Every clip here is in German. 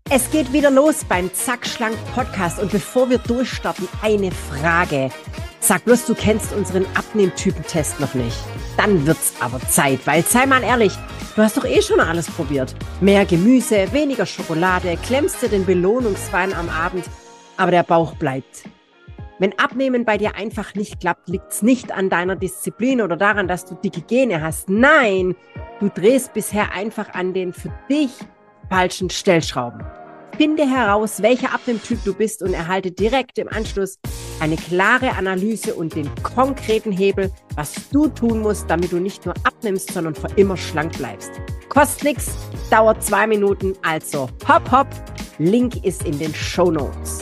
Es geht wieder los beim Zack Schlank Podcast und bevor wir durchstarten, eine Frage. Sag bloß, du kennst unseren Abnehmtypentest noch nicht. Dann wird's aber Zeit, weil, sei mal ehrlich, du hast doch eh schon alles probiert. Mehr Gemüse, weniger Schokolade, klemmst dir den Belohnungswein am Abend, aber der Bauch bleibt. Wenn Abnehmen bei dir einfach nicht klappt, liegt's nicht an deiner Disziplin oder daran, dass du dicke Gene hast. Nein, du drehst bisher einfach an den für dich falschen Stellschrauben. Finde heraus, welcher Abnehmtyp du bist und erhalte direkt im Anschluss eine klare Analyse und den konkreten Hebel, was du tun musst, damit du nicht nur abnimmst, sondern für immer schlank bleibst. Kostet nichts, dauert 2 Minuten, also hopp hopp, Link ist in den Shownotes.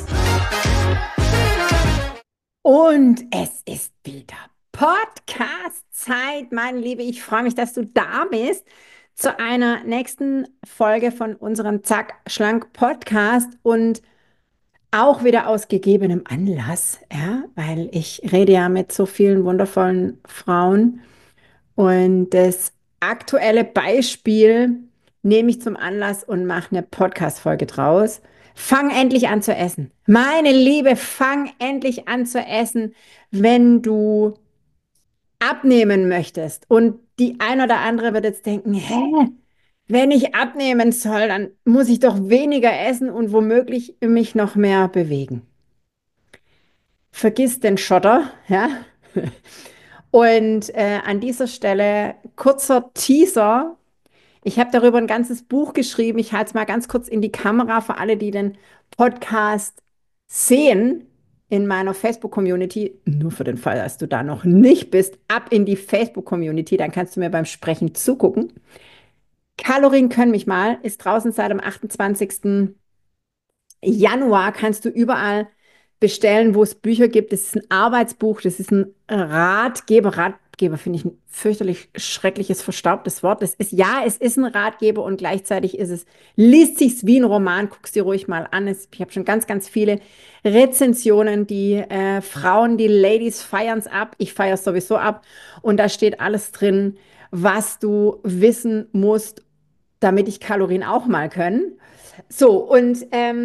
Und es ist wieder Podcast-Zeit, meine Liebe. Ich freue mich, dass du da bist zu einer nächsten Folge von unserem Zack Schlank Podcast und auch wieder aus gegebenem Anlass, ja, weil ich rede ja mit so vielen wundervollen Frauen und das aktuelle Beispiel nehme ich zum Anlass und mache eine Podcast-Folge draus. Fang endlich an zu essen. Meine Liebe, fang endlich an zu essen, wenn du abnehmen möchtest. Und die ein oder andere wird jetzt denken, hä? Wenn ich abnehmen soll, dann muss ich doch weniger essen und womöglich mich noch mehr bewegen. Vergiss den Schotter, ja? Und an dieser Stelle kurzer Teaser. Ich habe darüber ein ganzes Buch geschrieben. Ich halte es mal ganz kurz in die Kamera für alle, die den Podcast sehen in meiner Facebook-Community. Nur für den Fall, dass du da noch nicht bist, ab in die Facebook-Community. Dann kannst du mir beim Sprechen zugucken. Kalorien können mich mal, ist draußen seit dem 28. Januar, kannst du überall bestellen, wo es Bücher gibt. Das ist ein Arbeitsbuch, das ist ein Ratgeber. Ratgeber finde ich ein fürchterlich schreckliches, verstaubtes Wort. Das ist, ja, es ist ein Ratgeber und gleichzeitig ist es, liest sich's wie ein Roman, guck's dir ruhig mal an. Ich habe schon ganz, ganz viele Rezensionen, die Frauen, die Ladies feiern's ab. Ich feiere es sowieso ab. Und da steht alles drin, was du wissen musst, damit ich Kalorien auch mal können. So, und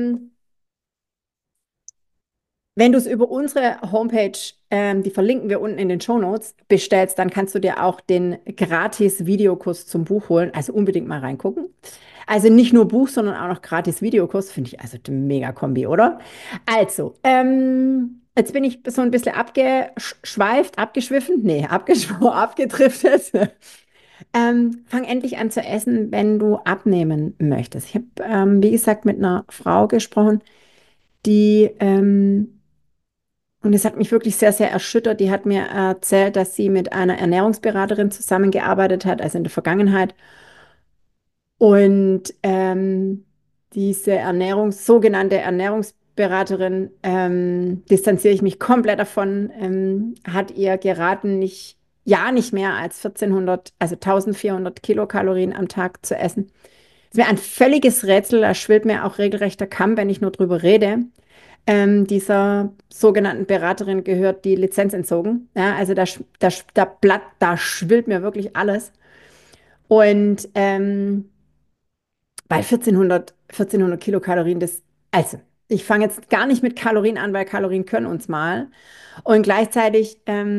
wenn du es über unsere Homepage, die verlinken wir unten in den Shownotes, bestellst, dann kannst du dir auch den gratis Videokurs zum Buch holen. Also unbedingt mal reingucken. Also nicht nur Buch, sondern auch noch gratis Videokurs. Finde ich also eine mega Kombi, oder? Also, jetzt bin ich so ein bisschen abgeschweift, abgeschwiffen, nee, abgedriftet. Fang endlich an zu essen, wenn du abnehmen möchtest. Ich habe, wie gesagt, mit einer Frau gesprochen, die und es hat mich wirklich sehr, sehr erschüttert. Die hat mir erzählt, dass sie mit einer Ernährungsberaterin zusammengearbeitet hat, also in der Vergangenheit. Und diese sogenannte Ernährungsberaterin, distanziere ich mich komplett davon, hat ihr geraten, nicht mehr als 1400, also 1400 Kilokalorien am Tag zu essen. Das ist mir ein völliges Rätsel, da schwillt mir auch regelrecht der Kamm, wenn ich nur drüber rede. Dieser sogenannten Beraterin gehört die Lizenz entzogen. Ja, also da schwillt mir wirklich alles. Und bei 1400 Kilokalorien, also ich fange jetzt gar nicht mit Kalorien an, weil Kalorien können uns mal. Und gleichzeitig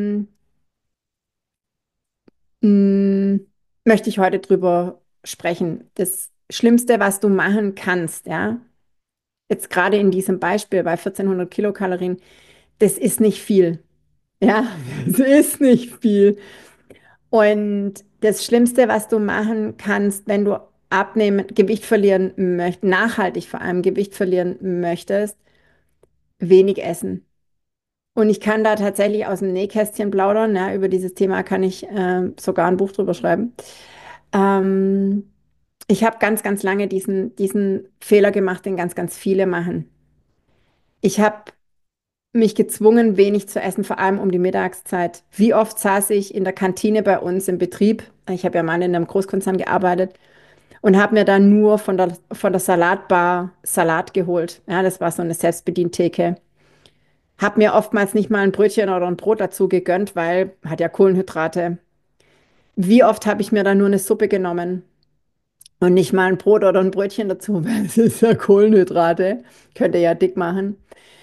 mh, möchte ich heute drüber sprechen. Das Schlimmste, was du machen kannst, ja, jetzt gerade in diesem Beispiel bei 1400 Kilokalorien, das ist nicht viel. Ja, es ist nicht viel. Und das Schlimmste, was du machen kannst, wenn du Gewicht verlieren möchtest, nachhaltig vor allem Gewicht verlieren möchtest, wenig essen. Und ich kann da tatsächlich aus dem Nähkästchen plaudern. Ja, über dieses Thema kann ich sogar ein Buch drüber schreiben. Ähm, Ich habe ganz, ganz lange diesen Fehler gemacht, den ganz, ganz viele machen. Ich habe mich gezwungen, wenig zu essen, vor allem um die Mittagszeit. Wie oft saß ich in der Kantine bei uns im Betrieb? Ich habe ja mal in einem Großkonzern gearbeitet und habe mir dann nur von der Salatbar Salat geholt. Ja, das war so eine Selbstbedientheke. Habe mir oftmals nicht mal ein Brötchen oder ein Brot dazu gegönnt, weil hat ja Kohlenhydrate. Wie oft habe ich mir dann nur eine Suppe genommen? Und nicht mal ein Brot oder ein Brötchen dazu, weil es ist ja Kohlenhydrate, könnte ja dick machen.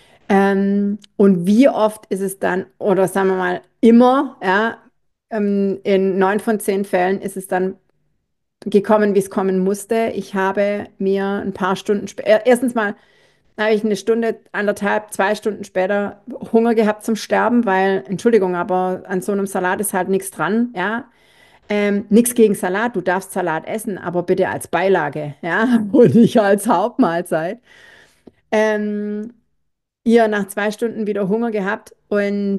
Und wie oft ist es dann, oder sagen wir mal immer, ja, in 9 von 10 Fällen ist es dann gekommen, wie es kommen musste. Ich habe mir ein paar Stunden später, erstens mal habe ich eine Stunde, anderthalb, 2 Stunden später Hunger gehabt zum Sterben, weil, Entschuldigung, aber an so einem Salat ist halt nichts dran, ja. Nichts gegen Salat, du darfst Salat essen, aber bitte als Beilage, ja, und nicht als Hauptmahlzeit. Ähm, Ihr nach 2 Stunden wieder Hunger gehabt und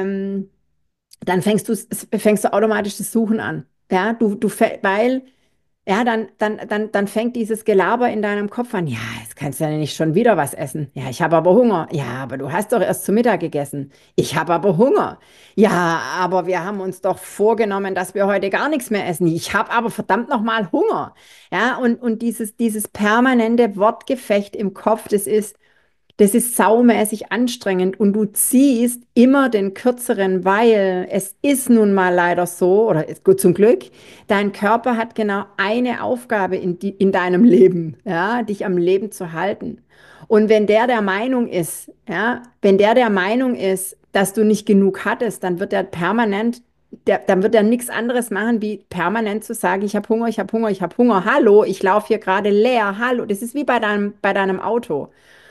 dann fängst du automatisch das Suchen an. Ja, weil, ja, dann fängt dieses Gelaber in deinem Kopf an. Ja, jetzt kannst du ja nicht schon wieder was essen. Ja, ich habe aber Hunger. Ja, aber du hast doch erst zu Mittag gegessen. Ich habe aber Hunger. Ja, aber wir haben uns doch vorgenommen, dass wir heute gar nichts mehr essen. Ich habe aber verdammt nochmal Hunger. Ja, und dieses permanente Wortgefecht im Kopf, das ist saumäßig anstrengend und du ziehst immer den kürzeren, weil es ist nun mal leider so, oder ist gut zum Glück, dein Körper hat genau eine Aufgabe in deinem Leben, ja, dich am Leben zu halten. Und wenn der Meinung ist, ja, wenn der Meinung ist, dass du nicht genug hattest, dann wird er permanent, dann wird er nichts anderes machen, wie permanent zu sagen, ich habe Hunger, ich habe Hunger, ich habe Hunger, hallo, ich laufe hier gerade leer, hallo. Das ist wie bei deinem Auto.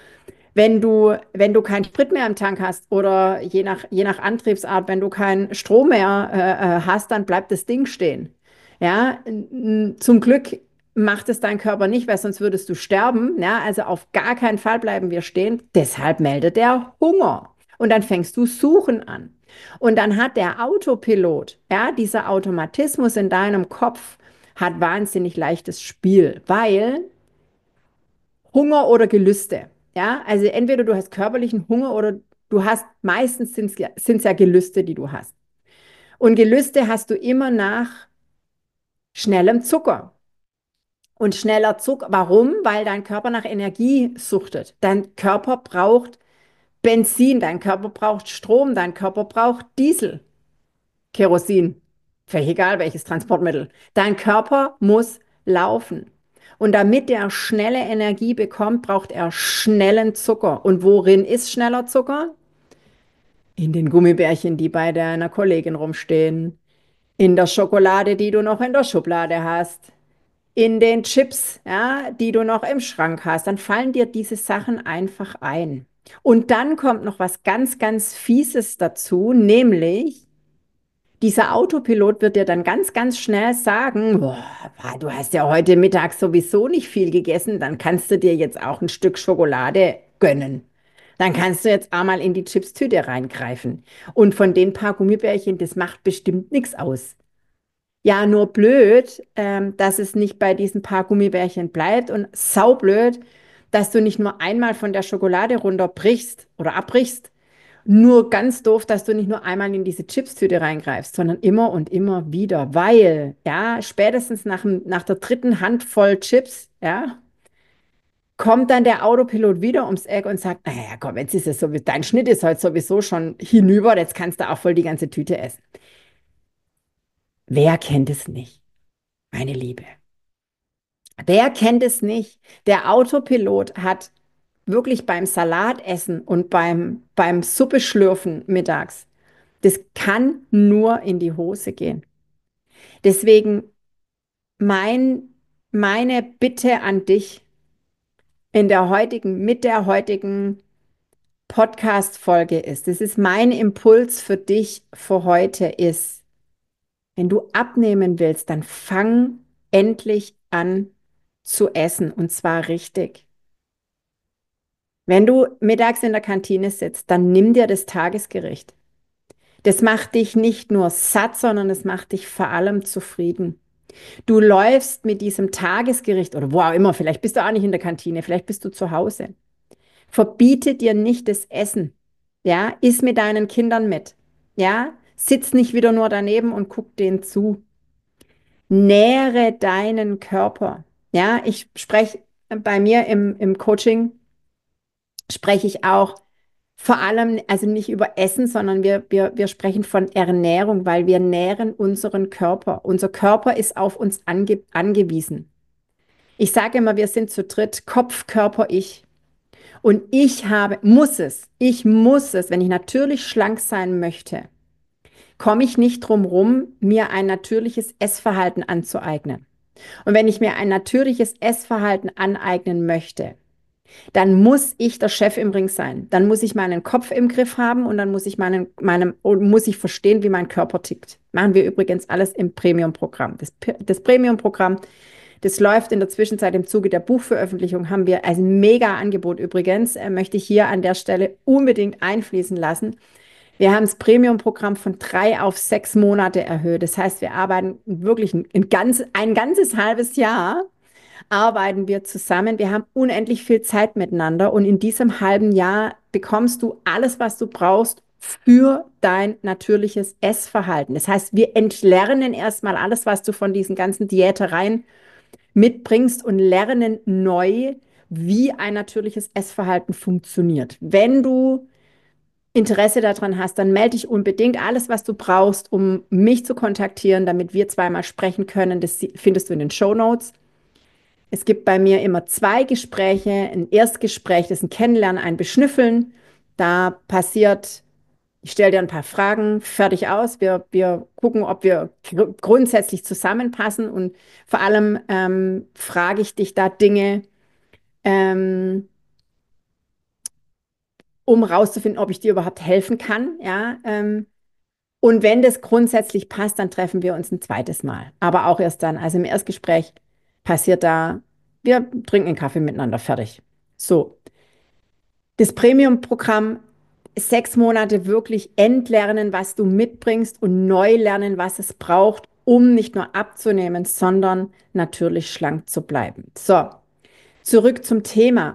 Wenn du keinen Sprit mehr im Tank hast oder je nach Antriebsart, wenn du keinen Strom mehr hast, dann bleibt das Ding stehen. Ja, zum Glück macht es dein Körper nicht, weil sonst würdest du sterben. Ja, also auf gar keinen Fall bleiben wir stehen. Deshalb meldet der Hunger. Und dann fängst du Suchen an. Und dann hat der Autopilot, ja, dieser Automatismus in deinem Kopf, hat wahnsinnig leichtes Spiel, weil Hunger oder Gelüste. Ja, also entweder du hast körperlichen Hunger oder du hast, meistens sind es ja Gelüste, die du hast. Und Gelüste hast du immer nach schnellem Zucker. Und schneller Zucker, warum? Weil dein Körper nach Energie suchtet. Dein Körper braucht Benzin, dein Körper braucht Strom, dein Körper braucht Diesel, Kerosin, völlig egal welches Transportmittel. Dein Körper muss laufen. Und damit er schnelle Energie bekommt, braucht er schnellen Zucker. Und worin ist schneller Zucker? In den Gummibärchen, die bei deiner Kollegin rumstehen. In der Schokolade, die du noch in der Schublade hast. In den Chips, ja, die du noch im Schrank hast. Dann fallen dir diese Sachen einfach ein. Und dann kommt noch was ganz, ganz Fieses dazu, nämlich dieser Autopilot wird dir dann ganz, ganz schnell sagen, boah, du hast ja heute Mittag sowieso nicht viel gegessen, dann kannst du dir jetzt auch ein Stück Schokolade gönnen. Dann kannst du jetzt einmal in die Chipstüte reingreifen. Und von den paar Gummibärchen, das macht bestimmt nichts aus. Ja, nur blöd, dass es nicht bei diesen paar Gummibärchen bleibt und saublöd, dass du nicht nur einmal von der Schokolade runterbrichst oder abbrichst, nur ganz doof, dass du nicht nur einmal in diese Chipstüte reingreifst, sondern immer und immer wieder, weil, ja, spätestens nach der dritten Handvoll Chips, ja, kommt dann der Autopilot wieder ums Eck und sagt, naja, komm, jetzt ist es so, dein Schnitt ist heute sowieso schon hinüber, jetzt kannst du auch voll die ganze Tüte essen. Wer kennt es nicht, meine Liebe? Wer kennt es nicht? Der Autopilot hat wirklich beim Salatessen und beim Suppeschlürfen mittags, das kann nur in die Hose gehen. Deswegen mein, meine Bitte an dich mit der heutigen Podcast-Folge ist, das ist mein Impuls für dich für heute ist, wenn du abnehmen willst, dann fang endlich an zu essen und zwar richtig. Wenn du mittags in der Kantine sitzt, dann nimm dir das Tagesgericht. Das macht dich nicht nur satt, sondern es macht dich vor allem zufrieden. Du läufst mit diesem Tagesgericht oder wo auch immer, vielleicht bist du auch nicht in der Kantine, vielleicht bist du zu Hause. Verbiete dir nicht das Essen. Ja, iss mit deinen Kindern mit. Ja, sitz nicht wieder nur daneben und guck denen zu. Nähre deinen Körper. Ja, ich spreche bei mir im Coaching, spreche ich auch vor allem, also nicht über Essen, sondern wir sprechen von Ernährung, weil wir nähren unseren Körper. Unser Körper ist auf uns angewiesen. Ich sage immer, wir sind zu dritt, Kopf, Körper, ich. Und ich muss es, wenn ich natürlich schlank sein möchte, komme ich nicht drum rum, mir ein natürliches Essverhalten anzueignen. Und wenn ich mir ein natürliches Essverhalten aneignen möchte, dann muss ich der Chef im Ring sein. Dann muss ich meinen Kopf im Griff haben und dann muss ich verstehen, wie mein Körper tickt. Machen wir übrigens alles im Premium-Programm. Das Premium-Programm, das läuft in der Zwischenzeit im Zuge der Buchveröffentlichung, haben wir als Mega-Angebot übrigens, möchte ich hier an der Stelle unbedingt einfließen lassen. Wir haben das Premium-Programm von 3 auf 6 Monate erhöht. Das heißt, wir arbeiten wirklich ein ganzes halbes Jahr arbeiten wir zusammen. Wir haben unendlich viel Zeit miteinander und in diesem halben Jahr bekommst du alles, was du brauchst für dein natürliches Essverhalten. Das heißt, wir entlernen erstmal alles, was du von diesen ganzen Diätereien mitbringst und lernen neu, wie ein natürliches Essverhalten funktioniert. Wenn du Interesse daran hast, dann melde dich unbedingt. Alles, was du brauchst, um mich zu kontaktieren, damit wir zweimal sprechen können, das findest du in den Show Notes. Es gibt bei mir immer 2 Gespräche. Ein Erstgespräch, das ist ein Kennenlernen, ein Beschnüffeln. Da passiert, ich stelle dir ein paar Fragen, fertig aus. Wir gucken, ob wir grundsätzlich zusammenpassen und vor allem frage ich dich da Dinge, ähm, um rauszufinden, ob ich dir überhaupt helfen kann. Ja, und wenn das grundsätzlich passt, dann treffen wir uns ein zweites Mal. Aber auch erst dann. Also im Erstgespräch passiert da, wir trinken einen Kaffee miteinander, fertig. So, das Premium-Programm, 6 Monate wirklich entlernen, was du mitbringst und neu lernen, was es braucht, um nicht nur abzunehmen, sondern natürlich schlank zu bleiben. So, zurück zum Thema.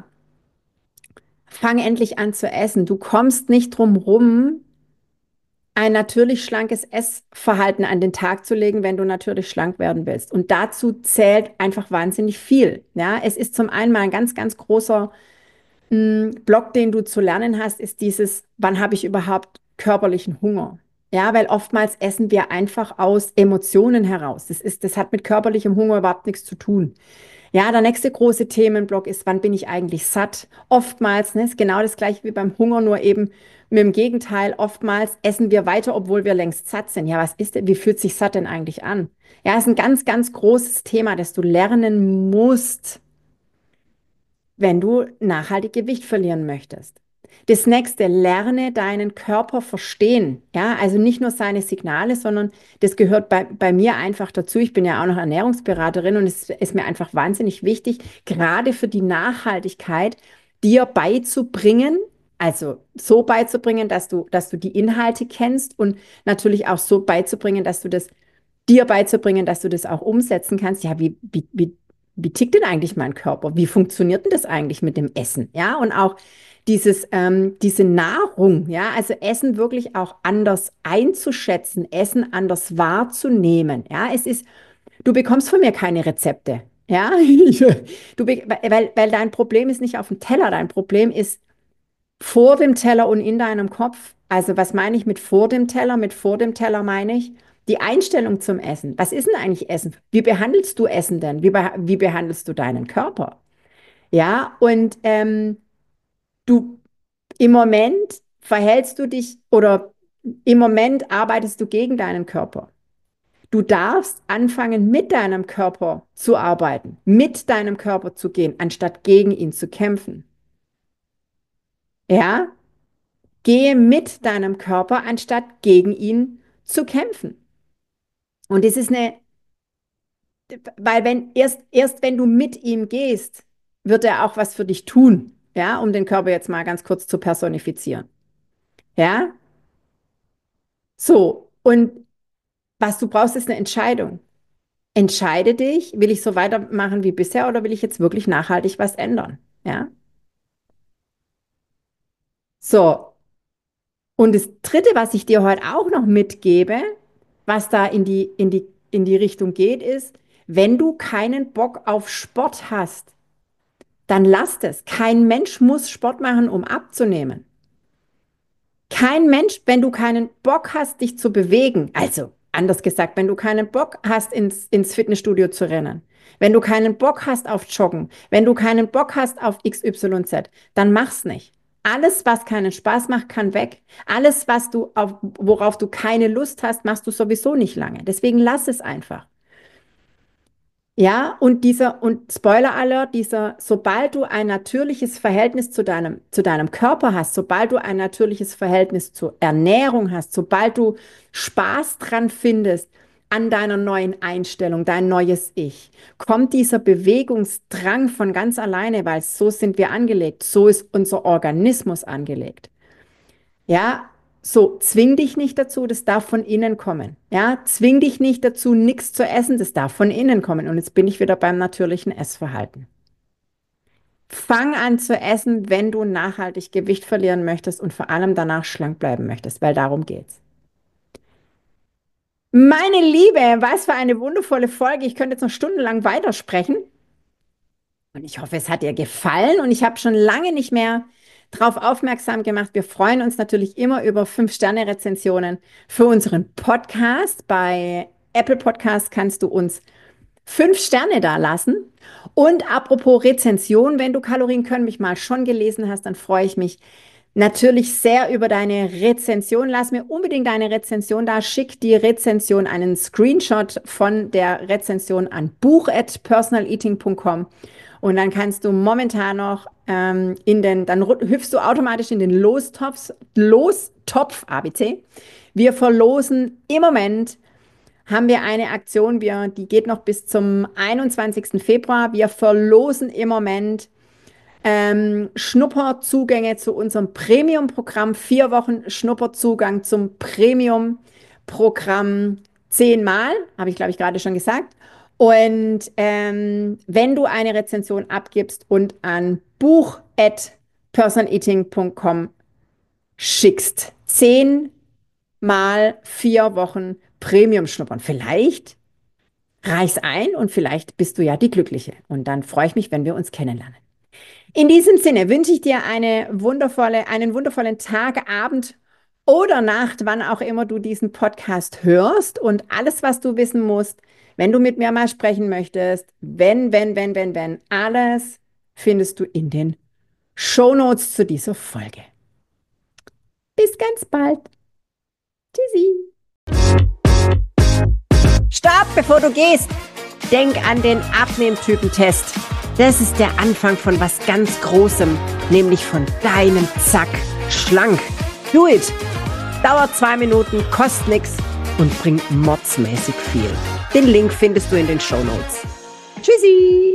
Fang endlich an zu essen. Du kommst nicht drum rum, ein natürlich schlankes Essverhalten an den Tag zu legen, wenn du natürlich schlank werden willst. Und dazu zählt einfach wahnsinnig viel. Ja, es ist zum einen mal ein ganz, ganz großer Block, den du zu lernen hast, ist dieses, wann habe ich überhaupt körperlichen Hunger? Ja, weil oftmals essen wir einfach aus Emotionen heraus. Das hat mit körperlichem Hunger überhaupt nichts zu tun. Ja, der nächste große Themenblock ist, wann bin ich eigentlich satt? Oftmals, ne, ist genau das gleiche wie beim Hunger, nur eben mit dem Gegenteil. Oftmals essen wir weiter, obwohl wir längst satt sind. Ja, was ist denn, wie fühlt sich satt denn eigentlich an? Ja, ist ein ganz, ganz großes Thema, das du lernen musst, wenn du nachhaltig Gewicht verlieren möchtest. Das nächste, lerne deinen Körper verstehen. Ja, also nicht nur seine Signale, sondern das gehört bei mir einfach dazu. Ich bin ja auch noch Ernährungsberaterin und es ist mir einfach wahnsinnig wichtig, gerade für die Nachhaltigkeit, dir beizubringen, also so beizubringen, dass du die Inhalte kennst und natürlich auch so beizubringen, dir beizubringen, dass du das auch umsetzen kannst. Ja, wie tickt denn eigentlich mein Körper? Wie funktioniert denn das eigentlich mit dem Essen? Ja, und auch diese Nahrung, ja, also Essen wirklich auch anders einzuschätzen, Essen anders wahrzunehmen. Ja, du bekommst von mir keine Rezepte. Ja, weil dein Problem ist nicht auf dem Teller, dein Problem ist vor dem Teller und in deinem Kopf. Also was meine ich mit vor dem Teller? Mit vor dem Teller meine ich die Einstellung zum Essen. Was ist denn eigentlich Essen? Wie behandelst du Essen denn? Wie behandelst du deinen Körper? Ja, und du im Moment verhältst du dich oder im Moment arbeitest du gegen deinen Körper. Du darfst anfangen, mit deinem Körper zu arbeiten, mit deinem Körper zu gehen, anstatt gegen ihn zu kämpfen. Ja, gehe mit deinem Körper, anstatt gegen ihn zu kämpfen. Und das ist weil erst wenn du mit ihm gehst, wird er auch was für dich tun. Ja, um den Körper jetzt mal ganz kurz zu personifizieren. Ja, so. Und was du brauchst, ist eine Entscheidung. Entscheide dich, will ich so weitermachen wie bisher oder will ich jetzt wirklich nachhaltig was ändern? Ja, so. Und das Dritte, was ich dir heute auch noch mitgebe, was da in die Richtung geht, ist, wenn du keinen Bock auf Sport hast, dann lass es. Kein Mensch muss Sport machen, um abzunehmen. Kein Mensch, wenn du keinen Bock hast, dich zu bewegen, also anders gesagt, wenn du keinen Bock hast, ins Fitnessstudio zu rennen, Wenn du keinen Bock hast auf Joggen, wenn du keinen Bock hast auf XYZ, dann mach's nicht. Alles, was keinen Spaß macht, kann weg. Alles, worauf du keine Lust hast, machst du sowieso nicht lange. Deswegen lass es einfach. Ja, und Spoiler Alert, sobald du ein natürliches Verhältnis zu deinem Körper hast, sobald du ein natürliches Verhältnis zur Ernährung hast, sobald du Spaß dran findest an deiner neuen Einstellung, dein neues Ich, kommt dieser Bewegungsdrang von ganz alleine, weil so sind wir angelegt, so ist unser Organismus angelegt. Ja, so, zwing dich nicht dazu, das darf von innen kommen. Ja, zwing dich nicht dazu, nichts zu essen, das darf von innen kommen. Und jetzt bin ich wieder beim natürlichen Essverhalten. Fang an zu essen, wenn du nachhaltig Gewicht verlieren möchtest und vor allem danach schlank bleiben möchtest, weil darum geht's. Meine Liebe, was für eine wundervolle Folge. Ich könnte jetzt noch stundenlang weitersprechen. Und ich hoffe, es hat dir gefallen und ich habe schon lange nicht mehr darauf aufmerksam gemacht. Wir freuen uns natürlich immer über 5-Sterne-Rezensionen für unseren Podcast. Bei Apple Podcast kannst du uns 5 Sterne da lassen. Und apropos Rezension, wenn du Kalorien können mich mal schon gelesen hast, dann freue ich mich natürlich sehr über deine Rezension. Lass mir unbedingt deine Rezension da. Schick die Rezension, einen Screenshot von der Rezension an buch@personaleating.com. Und dann kannst du momentan noch dann hüpfst du automatisch in den Lostopf ABC. Wir verlosen im Moment, haben wir eine Aktion, die geht noch bis zum 21. Februar. Wir verlosen im Moment Schnupperzugänge zu unserem Premium-Programm, 4 Wochen Schnupperzugang zum Premium-Programm 10-mal, habe ich glaube ich gerade schon gesagt. Und wenn du eine Rezension abgibst und an buch@personaleating.com schickst, 10-mal 4 Wochen Premium schnuppern. Vielleicht reich's ein und vielleicht bist du ja die Glückliche. Und dann freue ich mich, wenn wir uns kennenlernen. In diesem Sinne wünsche ich dir einen wundervollen Tag, Abend oder Nacht, wann auch immer du diesen Podcast hörst. Und alles, was du wissen musst, wenn du mit mir mal sprechen möchtest, wenn, alles findest du in den Shownotes zu dieser Folge. Bis ganz bald. Tschüssi. Stopp, bevor du gehst. Denk an den Abnehmtypentest. Das ist der Anfang von was ganz Großem, nämlich von deinem Zack schlank. Do it! Dauert 2 Minuten, kostet nichts und bringt mordsmäßig viel. Den Link findest du in den Shownotes. Tschüssi!